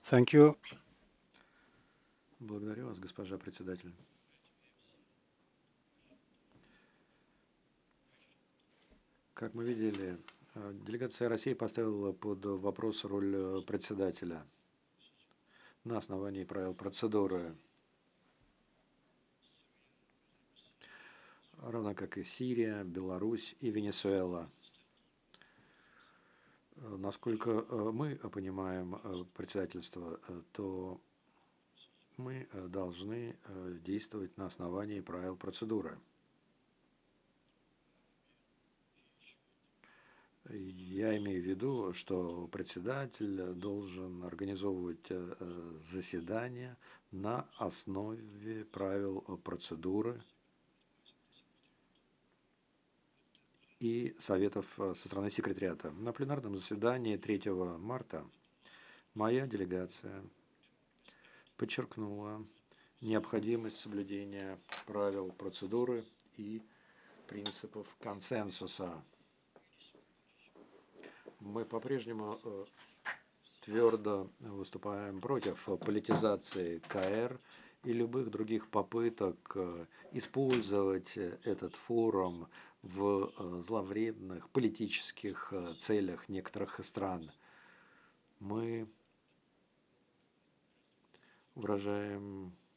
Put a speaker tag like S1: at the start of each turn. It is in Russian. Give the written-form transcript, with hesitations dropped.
S1: Thank you.
S2: Благодарю вас, госпожа председатель. Как мы видели, делегация России поставила под вопрос роль председателя на основании правил процедуры, равно как и Сирия, Беларусь и Венесуэла. Насколько мы понимаем председательство, то мы должны действовать на основании правил процедуры. Я имею в виду, что председатель должен организовывать заседания на основе правил процедуры и советов со стороны секретариата. На пленарном заседании 3 марта моя делегация подчеркнула необходимость соблюдения правил процедуры и принципов консенсуса. Мы по-прежнему твердо выступаем против политизации КР и любых других попыток использовать этот форум в зловредных политических целях некоторых стран. Мы выражаем